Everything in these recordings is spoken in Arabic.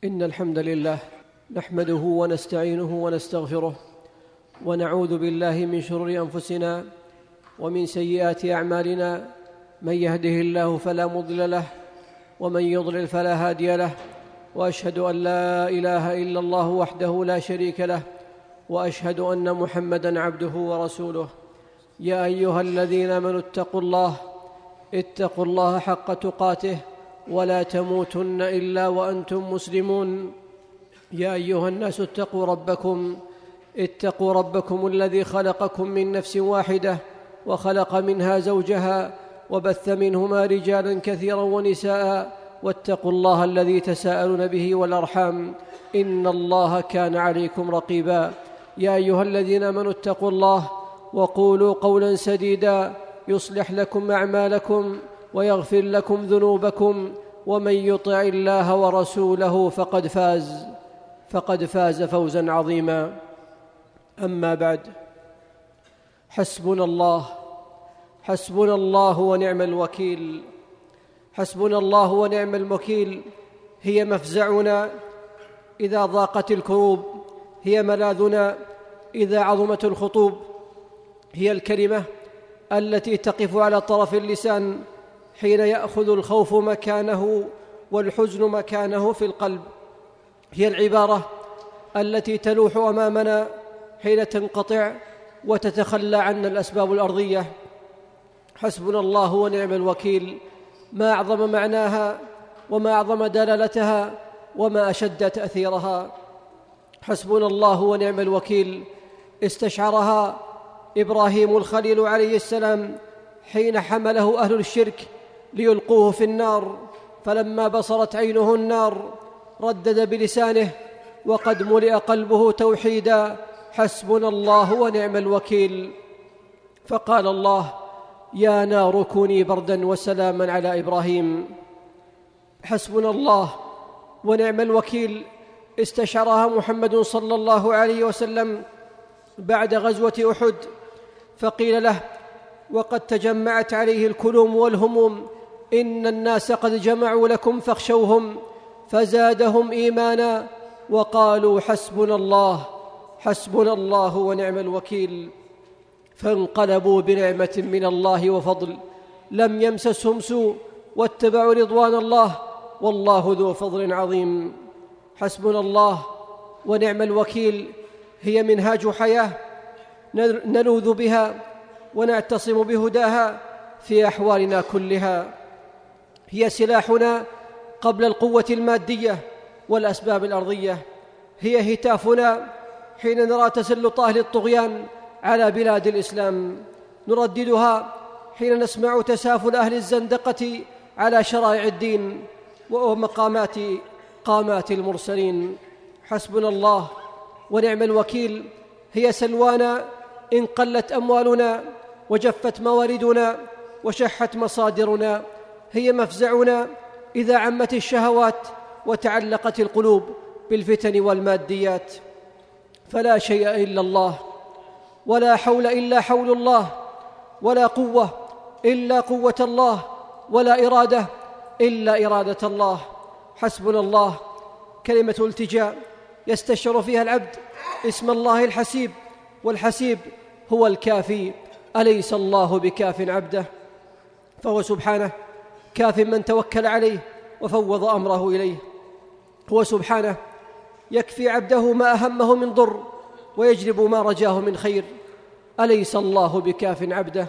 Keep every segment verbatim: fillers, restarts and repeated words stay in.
إن الحمد لله نحمده ونستعينه ونستغفره ونعوذ بالله من شرور أنفسنا ومن سيئات أعمالنا. من يهده الله فلا مضل له ومن يضلل فلا هادي له، وأشهد أن لا إله إلا الله وحده لا شريك له، وأشهد أن محمدًا عبده ورسوله. يا أيها الذين آمنوا اتقوا الله اتقوا الله حق تقاته ولا تموتن إلا وأنتم مسلمون. يا أيها الناس اتقوا ربكم اتقوا ربكم الذي خلقكم من نفس واحدة وخلق منها زوجها وبث منهما رجالا كثيرا ونساء، واتقوا الله الذي تساءلون به والأرحام إن الله كان عليكم رقيبا. يا أيها الذين آمنوا اتقوا الله وقولوا قولا سديدا يصلح لكم أعمالكم ويغفر لكم ذنوبكم، ومن يطع الله ورسوله فقد فاز فقد فاز فوزا عظيما. أما بعد، حسبنا الله حسبنا الله ونعم الوكيل. حسبنا الله ونعم الوكيل هي مفزعنا إذا ضاقت الكروب، هي ملاذنا إذا عظمت الخطوب، هي الكلمة التي تقف على طرف اللسان حين يأخذ الخوف مكانه والحزن مكانه في القلب، هي العبارة التي تلوح أمامنا حين تنقطع وتتخلى عنا الأسباب الأرضية. حسبنا الله ونعم الوكيل، ما أعظم معناها وما أعظم دلالتها وما أشد تأثيرها. حسبنا الله ونعم الوكيل استشعرها إبراهيم الخليل عليه السلام حين حمله أهل الشرك ليلقوه في النار، فلما بصرت عينه النار ردد بلسانه وقد ملئ قلبه توحيدا: حسبنا الله ونعم الوكيل. فقال الله: يا نار كوني بردا وسلاما على إبراهيم. حسبنا الله ونعم الوكيل استشعرها محمد صلى الله عليه وسلم بعد غزوة أحد، فقيل له وقد تجمعت عليه الكلوم والهموم: إن الناس قد جمعوا لكم فاخشوهم، فزادهم إيمانا وقالوا حسبنا الله حسبنا الله ونعم الوكيل. فانقلبوا بنعمة من الله وفضل لم يمسسهم سوء واتبعوا رضوان الله والله ذو فضل عظيم. حسبنا الله ونعم الوكيل هي منهاج حياة نلوذ بها ونعتصم بهداها في أحوالنا كلها، هي سلاحنا قبل القوة المادية والأسباب الأرضية، هي هتافنا حين نرى تسلط أهل الطغيان على بلاد الإسلام، نرددها حين نسمع تسافل أهل الزندقة على شرائع الدين ومقامات قامات المرسلين. حسبنا الله ونعم الوكيل هي سلوانا إن قلت أموالنا وجفت مواردنا وشحت مصادرنا، هي مفزعنا إذا عمت الشهوات وتعلقت القلوب بالفتن والماديات. فلا شيء إلا الله، ولا حول إلا حول الله، ولا قوة إلا قوة الله، ولا إرادة إلا إرادة الله. حسبنا الله كلمة التجاء يستشعر فيها العبد اسم الله الحسيب، والحسيب هو الكافي. أليس الله بكاف عبده؟ فهو سبحانه كاف من توكل عليه وفوض أمره إليه. هو سبحانه يكفي عبده ما أهمه من ضر ويجلب ما رجاه من خير. أليس الله بكاف عبده؟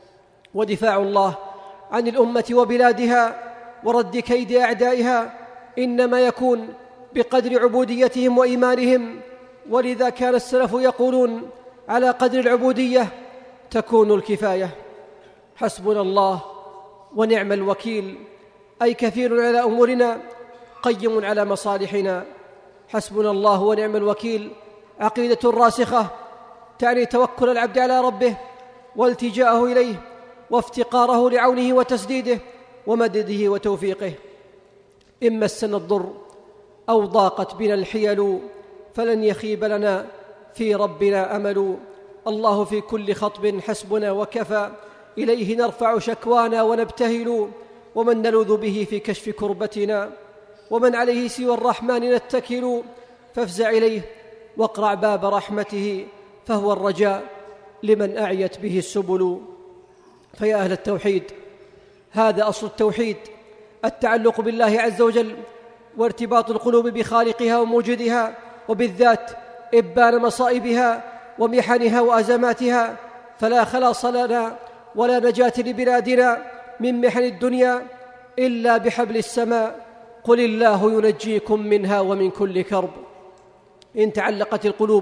ودفاع الله عن الأمة وبلادها ورد كيد أعدائها إنما يكون بقدر عبوديتهم وإيمانهم، ولذا كان السلف يقولون: على قدر العبودية تكون الكفاية. حسبنا الله ونعم الوكيل أي كثير على أمورنا قيم على مصالحنا. حسبنا الله ونعم الوكيل عقيدة راسخة تعني توكل العبد على ربه والتجاءه إليه وافتقاره لعونه وتسديده ومدده وتوفيقه. إن مسنا الضر أو ضاقت بنا الحيل فلن يخيب لنا في ربنا أمل. الله في كل خطب حسبنا وكفى، إليه نرفع شكوانا ونبتهل، ومن نلوذ به في كشف كربتنا. ومن عليه سوى الرحمن نتكل، فافزع إليه واقرع باب رحمته، فهو الرجاء لمن أعيت به السبل. فيا أهل التوحيد، هذا أصل التوحيد، التعلق بالله عز وجل وارتباط القلوب بخالقها وموجدها، وبالذات إبان مصائبها ومحنها وأزماتها، فلا خلاص لنا ولا نجاة لبلادنا من محن الدنيا إلا بحبل السماء. قل الله ينجيكم منها ومن كل كرب. إن تعلقت القلوب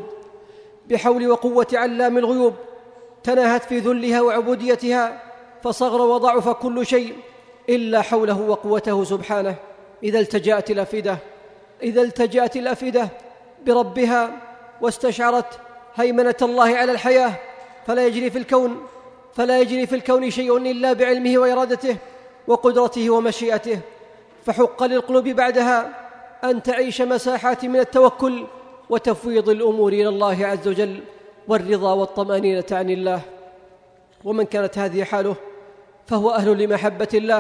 بحول وقوة علام الغيوب تناهت في ذلها وعبوديتها، فصغر وضعف كل شيء إلا حوله وقوته سبحانه. إذا التجأت الأفئدة إذا التجأت الأفئدة بربها واستشعرت هيمنة الله على الحياة، فلا يجري في الكون فلا يجري في الكون شيء إلا بعلمه وإرادته وقدرته ومشيئته، فحق للقلوب بعدها أن تعيش مساحات من التوكل وتفويض الأمور إلى الله عز وجل والرضا والطمأنينة عن الله. ومن كانت هذه حاله فهو أهل لمحبة الله،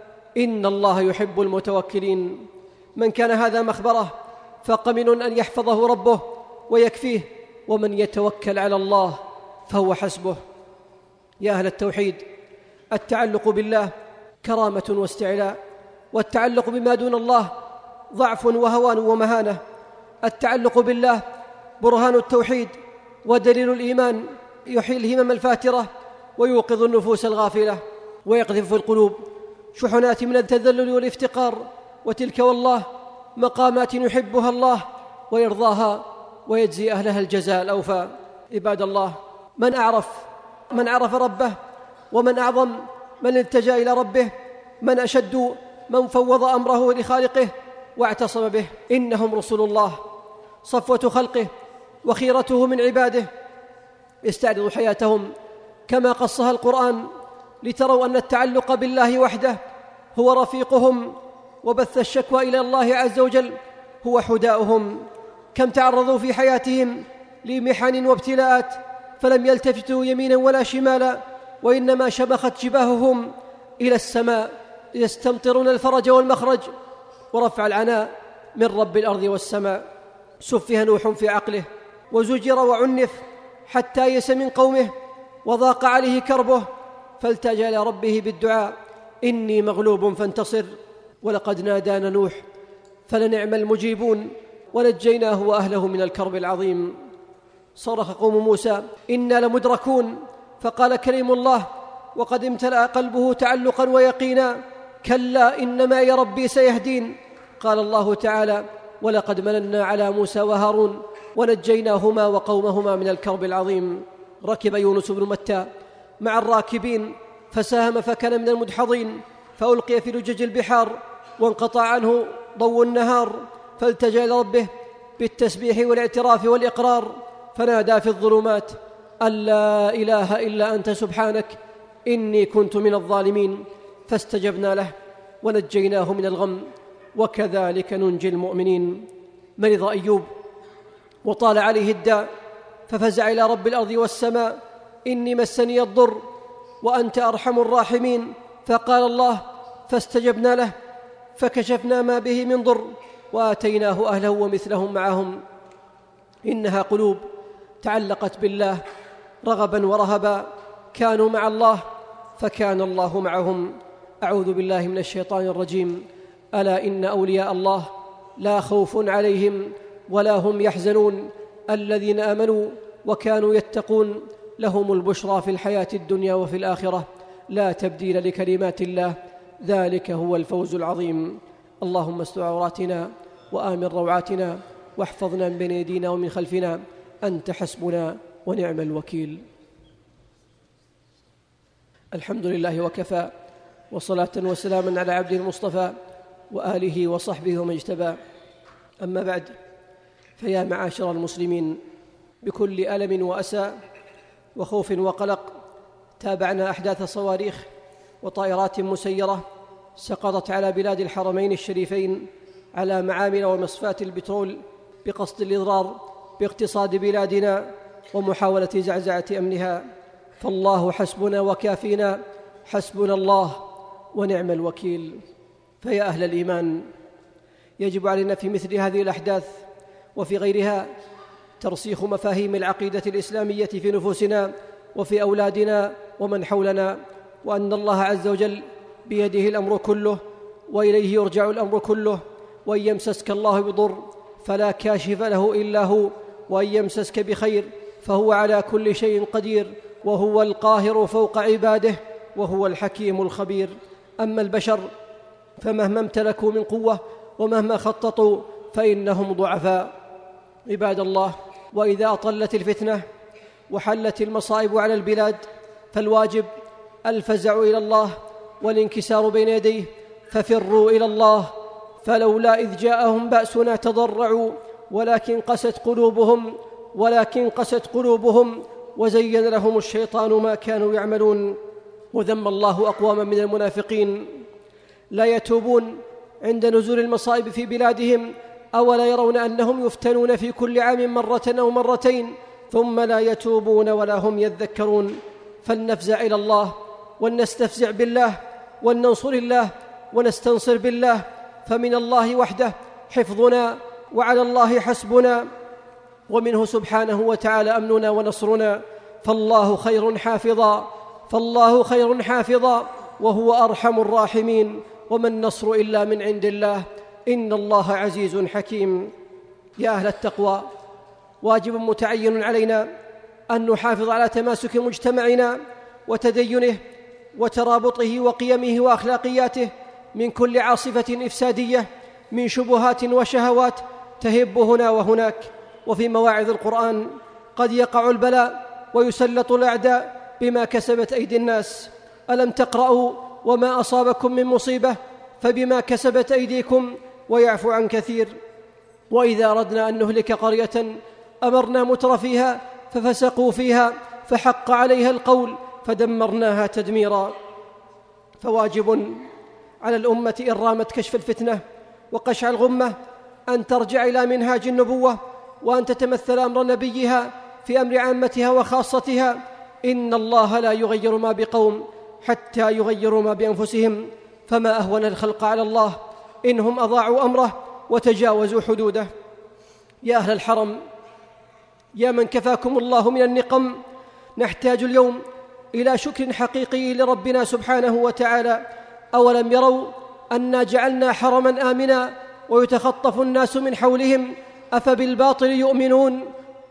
إن الله يحب المتوكلين. من كان هذا مخبره فقمن أن يحفظه ربه ويكفيه، ومن يتوكل على الله فهو حسبه. يا أهل التوحيد، التعلق بالله كرامة واستعلاء، والتعلق بما دون الله ضعف وهوان ومهانة. التعلق بالله برهان التوحيد ودليل الإيمان، يحيي الهمم الفاترة ويوقظ النفوس الغافلة، ويقذف في القلوب شحنات من التذلل والافتقار، وتلك والله مقامات يحبها الله ويرضاها ويجزي أهلها الجزاء الأوفى. عباد الله، من أعرف من عرف ربه، ومن أعظم من التجأ إلى ربه، من أشد من فوض أمره لخالقه واعتصم به. إنهم رسل الله، صفوة خلقه وخيرته من عباده. استعرضوا حياتهم كما قصها القرآن لتروا أن التعلق بالله وحده هو رفيقهم، وبث الشكوى إلى الله عز وجل هو حداؤهم. كم تعرضوا في حياتهم لمحن وابتلاءات فلم يلتفتوا يمينا ولا شمالا، وإنما شمخت جباههم إلى السماء يستمطرون الفرج والمخرج ورفع العناء من رب الأرض والسماء. سفه نوح في عقله وزجر وعنف حتى يئس من قومه وضاق عليه كربه، فالتجأ إلى ربه بالدعاء: إني مغلوب فانتصر. ولقد نادانا نوح فلنعم المجيبون، ونجيناه وأهله من الكرب العظيم. صرخ قوم موسى: إنا لمدركون، فقال كلم الله وقد امتلأ قلبه تعلقا ويقينا: كلا إن معي ربي سيهدين. قال الله تعالى: ولقد مننا على موسى وهارون ونجيناهما وقومهما من الكرب العظيم. ركب يونس بن متى مع الراكبين فساهم فكان من المدحضين، فألقي في لجج البحار وانقطع عنه ضوء النهار، فالتجأ إلى ربه بالتسبيح والاعتراف والإقرار، فنادى في الظلمات: أن لا إله إلا أنت سبحانك إني كنت من الظالمين. فاستجبنا له ونجيناه من الغم، وكذلك ننجي المؤمنين. مرض أيوب وطال عليه الداء، ففزع إلى رب الأرض والسماء: إني مسني الضر وأنت أرحم الراحمين. فقال الله: فاستجبنا له فكشفنا ما به من ضر وآتيناه أهله ومثلهم معهم. إنها قلوب تعلقت بالله رغبا ورهبا، كانوا مع الله فكان الله معهم. أعوذ بالله من الشيطان الرجيم. ألا إن أولياء الله لا خوف عليهم ولا هم يحزنون، الذين آمنوا وكانوا يتقون لهم البشرى في الحياة الدنيا وفي الآخرة، لا تبديل لكلمات الله، ذلك هو الفوز العظيم. اللهم استر عوراتنا وآمن روعاتنا، واحفظنا من بين أيدينا ومن خلفنا، أنت حسبنا ونعم الوكيل. الحمد لله وكفى، وصلاة وسلاما على عبده المصطفى وآله وصحبه ومن اجتبى. أما بعد، فيا معاشر المسلمين، بكل ألم وأسى وخوف وقلق تابعنا أحداث صواريخ وطائرات مسيرة سقطت على بلاد الحرمين الشريفين على معامل ومصفات البترول بقصد الإضرار باقتصاد بلادنا ومحاولة زعزعة أمنها. فالله حسبنا وكافينا، حسبنا الله ونعم الوكيل. فيا أهل الإيمان، يجب علينا في مثل هذه الأحداث وفي غيرها ترسيخ مفاهيم العقيدة الإسلامية في نفوسنا وفي أولادنا ومن حولنا، وأن الله عز وجل بيده الأمر كله وإليه يرجع الأمر كله، وإن يمسسك الله بضر فلا كاشف له إلا هو، وإن يمسسك بخير فهو على كل شيء قدير، وهو القاهر فوق عباده، وهو الحكيم الخبير. أما البشر فمهما امتلكوا من قوة ومهما خططوا فإنهم ضعفاء. عباد الله، وإذا أطلت الفتنة وحلت المصائب على البلاد فالواجب الفزع إلى الله والانكسار بين يديه، ففروا إلى الله، فلولا إذ جاءهم بأسنا تضرعوا ولكن قست قلوبهم ولكن قست قلوبهم وزين لهم الشيطان ما كانوا يعملون. وذم الله أقواما من المنافقين لا يتوبون عند نزول المصائب في بلادهم، أولا يرون أنهم يفتنون في كل عام مرة أو مرتين ثم لا يتوبون ولا هم يذكرون. فلنفزع إلى الله ولنستفزع بالله ولننصر الله ونستنصر بالله، فمن الله وحده حفظنا وعلى الله حسبنا، ومنه سبحانه وتعالى أمننا ونصرنا، فالله خير حافظا فالله خير حافظا وهو أرحم الراحمين، وما النصر إلا من عند الله، إن الله عزيز حكيم. يا أهل التقوى، واجب متعين علينا أن نحافظ على تماسك مجتمعنا وتدينه وترابطه وقيمه وأخلاقياته من كل عاصفة إفسادية من شبهات وشهوات تهب هنا وهناك. وفي مواعظ القرآن قد يقع البلاء ويسلط الأعداء بما كسبت أيدي الناس. ألم تقرأوا وما أصابكم من مصيبة فبما كسبت أيديكم ويعفو عن كثير. وإذا أردنا أن نهلك قرية أمرنا مترفيها ففسقوا فيها فحق عليها القول فدمرناها تدميرا. فواجب على الأمة إن رامت كشف الفتنة وقشع الغمة أن ترجع إلى منهاج النبوة وأن تتمثل أمر نبيها في أمر عامتها وخاصتها. إن الله لا يغير ما بقوم حتى يغيروا ما بأنفسهم، فما أهون الخلق على الله إنهم أضاعوا أمره وتجاوزوا حدوده. يا أهل الحرم، يا من كفاكم الله من النقم، نحتاج اليوم إلى شكر حقيقي لربنا سبحانه وتعالى. أولم يروا أنا جعلنا حرما آمنا ويتخطف الناس من حولهم أفبالباطل يؤمنون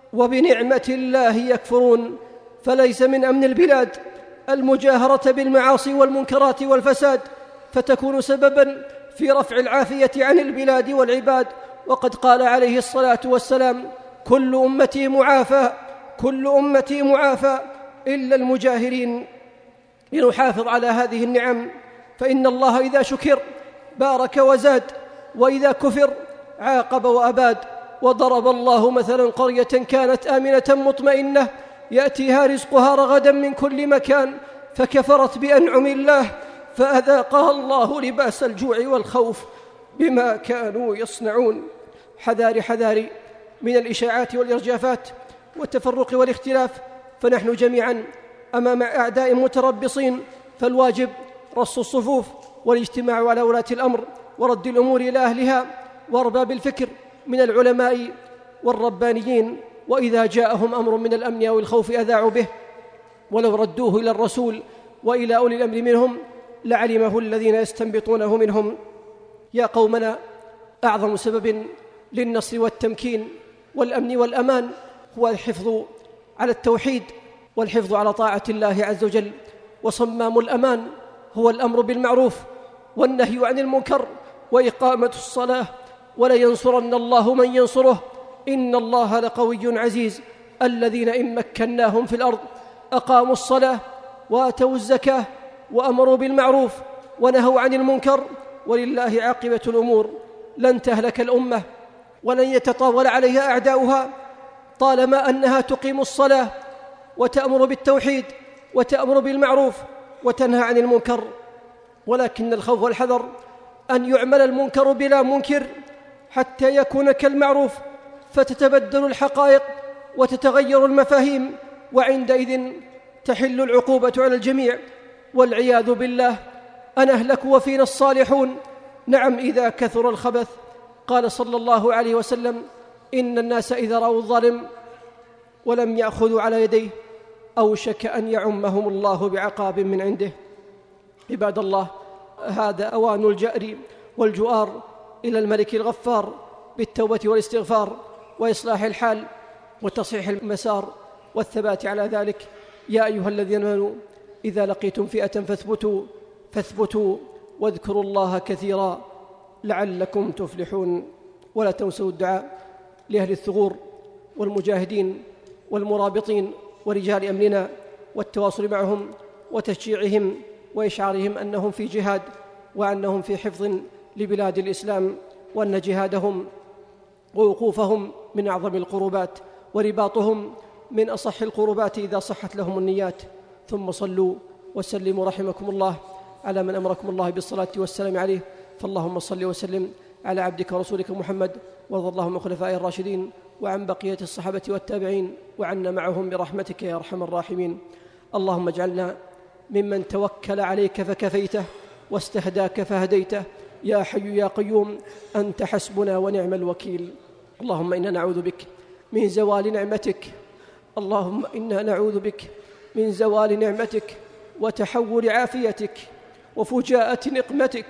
وبنعمة الله يكفرون. فليس من أمن البلاد المجاهرة بالمعاصي والمنكرات والفساد، فتكون سببا في رفع العافية عن البلاد والعباد. وقد قال عليه الصلاة والسلام: كل أمتي معافى كل أمتي معافى إلا المجاهرين. لنحافظ على هذه النعم، فإن الله إذا شكر بارك وزاد، وإذا كفر عاقب وأباد. وضرب الله مثلا قرية كانت آمنة مطمئنة يأتيها رزقها رغدا من كل مكان فكفرت بأنعم الله فأذاقها الله لباس الجوع والخوف بما كانوا يصنعون. حذاري حذاري من الإشاعات والإرجافات والتفرق والاختلاف، فنحن جميعا أمام أعداء متربصين، فالواجب رص الصفوف والاجتماع على ولاة الأمر ورد الأمور إلى أهلها وأرباب الفكر من العلماء والربانيين. وإذا جاءهم أمر من الأمن أو الخوف أذاعوا به، ولو ردوه إلى الرسول وإلى أولي الأمر منهم لعلمه الذين يستنبطونه منهم. يا قومنا، أعظم سبب للنصر والتمكين والأمن والأمان هو الحفظ على التوحيد والحفظ على طاعة الله عز وجل. وصمام الأمان هو الأمر بالمعروف والنهي عن المنكر وإقامة الصلاة. ولينصرن الله من ينصره، إن الله لقوي عزيز. الذين إن مكناهم في الأرض أقاموا الصلاة وآتوا الزكاة وأمروا بالمعروف ونهوا عن المنكر، ولله عاقبة الأمور. لن تهلك الأمة ولن يتطاول عليها أعداؤها طالما أنها تقيم الصلاة وتأمر بالتوحيد وتأمر بالمعروف وتنهى عن المنكر. ولكن الخوف والحذر أن يعمل المنكر بلا منكر حتى يكون كالمعروف، فتتبدل الحقائق وتتغير المفاهيم، وعندئذ تحل العقوبة على الجميع والعياذ بالله. أنهلك وفينا الصالحون؟ نعم، إذا كثر الخبث قال صلى الله عليه وسلم: إن الناس إذا رأوا الظالم ولم يأخذوا على يديه أوشك أن يعمهم الله بعقاب من عنده. عباد الله، هذا أوان الجأر والجؤار إلى الملك الغفار بالتوبة والاستغفار وإصلاح الحال وتصحيح المسار والثبات على ذلك. يا أيها الذين آمنوا إذا لقيتم فئة فاثبتوا فاثبتوا واذكروا الله كثيرا لعلكم تفلحون. ولا تنسوا الدعاء لأهل الثغور والمجاهدين والمرابطين ورجال أمننا، والتواصل معهم وتشجيعهم وإشعارهم أنهم في جهاد وأنهم في حفظ لبلاد الإسلام، وأن جهادهم ووقوفهم من أعظم القربات ورباطهم من أصح القربات إذا صحت لهم النيات. ثم صلوا وسلموا رحمكم الله على من أمركم الله بالصلاة والسلام عليه. فاللهم صل وسلم على عبدك ورسولك محمد، وارض اللهم عن خلفائه الراشدين وعن بقية الصحابة والتابعين وعنا معهم برحمتك يا أرحم الراحمين. اللهم اجعلنا ممن توكل عليك فكفيته واستهداك فهديته. يا حي يا قيوم أنت حسبنا ونعم الوكيل. اللهم إنا نعوذ بك من زوال نعمتك اللهم إنا نعوذ بك من زوال نعمتك وتحول عافيتك وفجاءة نقمتك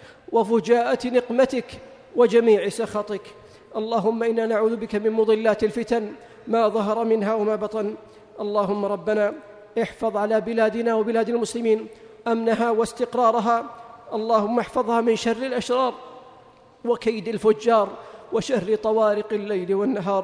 وفجاءة نقمتك وجميع سخطك. اللهم إنا نعوذ بك من مضلات الفتن ما ظهر منها وما بطن. اللهم ربنا احفظ على بلادنا وبلاد المسلمين أمنها واستقرارها. اللهم احفظها من شر الأشرار وكيد الفجار وشر طوارق الليل والنهار.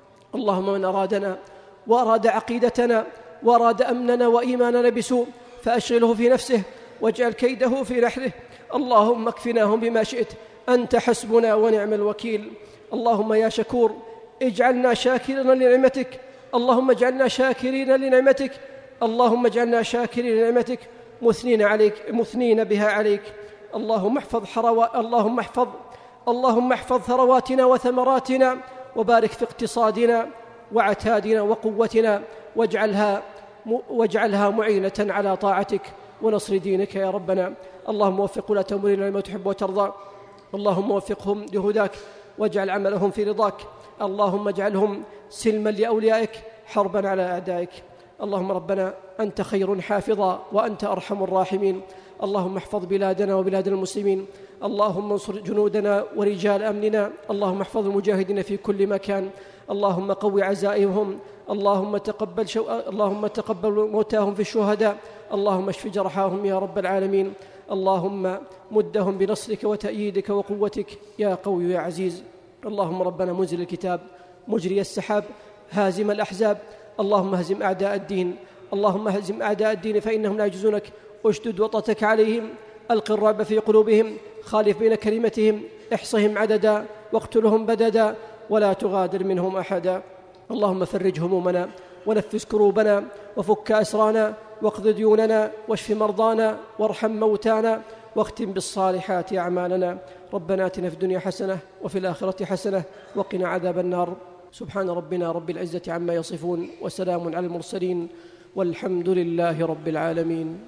اللهم من أرادنا وأراد عقيدتنا وأراد أمننا وإيماننا بسوء فأشغله في نفسه واجعل كيده في نحره. اللهم اكفناهم بما شئت أنت حسبنا ونعم الوكيل. اللهم يا شكور اجعلنا شاكرين لنعمتك. اللهم اجعلنا شاكرين لنعمتك. اللهم اجعلنا شاكرين لنعمتك مثنين عليك مثنين بها عليك. اللهم احفظ حروا اللهم احفظ اللهم احفظ ثرواتنا وثمراتنا وبارك في اقتصادنا وعتادنا وقوتنا واجعلها واجعلها معينة على طاعتك ونصر دينك يا ربنا. اللهم وفق ولاة أمورنا لما تحب وترضى. اللهم وفقهم لهداك واجعل عملهم في رضاك. اللهم اجعلهم سلما لأوليائك حربا على أعدائك. اللهم ربنا أنت خير حافظا وأنت أرحم الراحمين. اللهم احفظ بلادنا وبلاد المسلمين. اللهم انصر جنودنا ورجال أمننا. اللهم احفظ المجاهدين في كل مكان. اللهم قو عزائمهم. اللهم تقبل شو... اللهم تقبل موتاهم في الشهداء. اللهم اشف جرحاهم يا رب العالمين. اللهم مدهم بنصرك وتأييدك وقوتك يا قوي يا عزيز. اللهم ربنا منزل الكتاب مجري السحاب هازم الأحزاب. اللهم هزم أعداء الدين. اللهم هزم أعداء الدين فإنهم لا يعجزونك. اشدد وطأتك عليهم. ألق الرعب في قلوبهم. خالف بين كلمتهم. احصهم عددا واقتلهم بددا ولا تغادر منهم أحدا. اللهم فرج همومنا ونفس كروبنا وفك أسرانا واقض ديوننا واشف مرضانا وارحم موتانا واختم بالصالحات أعمالنا. ربنا آتنا في الدنيا حسنة وفي الآخرة حسنة وقنا عذاب النار. سبحان ربنا رب العزة عما يصفون وسلام على المرسلين والحمد لله رب العالمين.